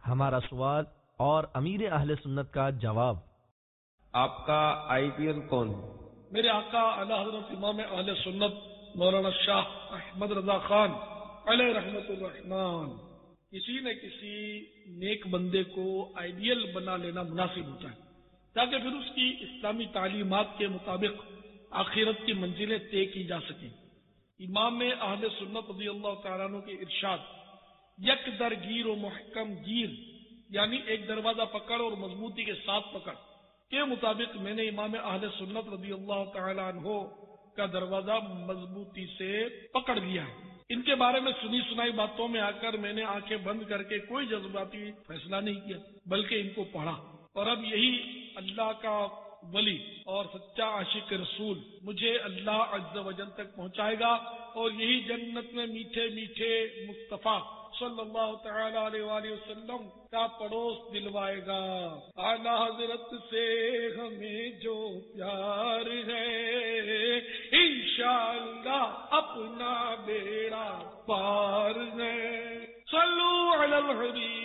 ہمارا سوال اور امیر اہل سنت کا جواب۔ آپ کا آئیڈیل کون ہے؟ میرے آقا اعلی حضرت امام اہل سنت مولانا شاہ احمد رضا خان علیہ رحمت الرحمان۔ کسی نہ کسی نیک بندے کو آئیڈیل بنا لینا مناسب ہوتا ہے تاکہ پھر اس کی اسلامی تعلیمات کے مطابق آخرت کی منزلیں طے کی جا سکیں۔ امام اہل سنت رضی اللہ تعالیٰ عنہ کے ارشاد یک در گیر و محکم گیر، یعنی ایک دروازہ پکڑ اور مضبوطی کے ساتھ پکڑ کے مطابق میں نے امام اہل سنت رضی اللہ تعالیٰ عنہ کا دروازہ مضبوطی سے پکڑ لیا ہے۔ ان کے بارے میں سنی سنائی باتوں میں آ کر میں نے آنکھیں بند کر کے کوئی جذباتی فیصلہ نہیں کیا، بلکہ ان کو پڑھا، اور اب یہی اللہ کا ولی اور سچا عاشق رسول مجھے اللہ عز و جل تک پہنچائے گا، اور یہی جنت میں میٹھے میٹھے مصطفیٰ صلی اللہ تعالی علیہ وآلہ وسلم کا پڑوس دلوائے گا۔ اعلی حضرت سے ہمیں جو پیار ہے انشاءاللہ اپنا بیڑا پار ہے۔ صلو علی الحبیب